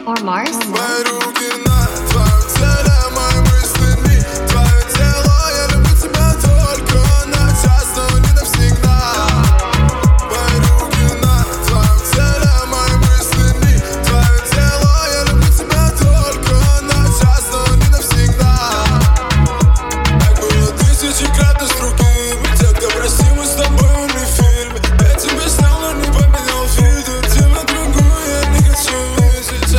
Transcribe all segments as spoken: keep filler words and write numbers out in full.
or Mars. Мои руки на твоем теле, мои мысли не твое тело. Я люблю тебя только на час, но не навсегда. Мои руки на твоем теле, мои мысли не твое тело. Я люблю тебя только на час, но не навсегда. Так было тысячекратно с другими. Детка, прости, мы с тобой умный в фильме. Я тебя снял, но не поменял видео. Тебя другую я не хочу видеть.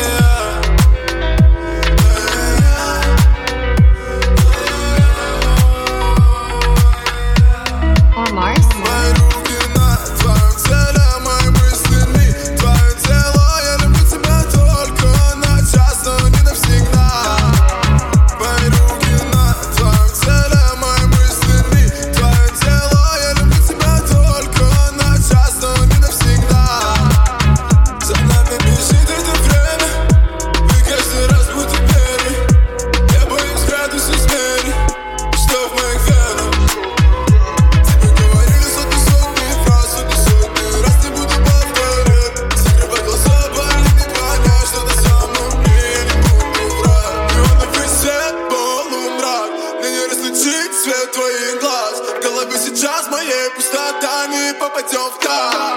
Or Mars. Мои руки на твоем теле, мои мысли не твое тело. Я люблю тебя только на час, но не навсегда. Мои руки на твоем теле, мои мысли не твое тело. Я люблю тебя только на час, но не навсегда. За нами бежит это время, и каждый раз будто первый. Я боюсь градус измерить, что в моих венах. Тебе говорили сотни, сотни фраз, сотни, сотни раз, не буду повторять. Закрывай глаза, больно не понять, что на самом деле я не буду врать. Неоновый свет, полумрак, мне не различить цвет твоих глаз. В голове сейчас моей пустота, не попадем в такт.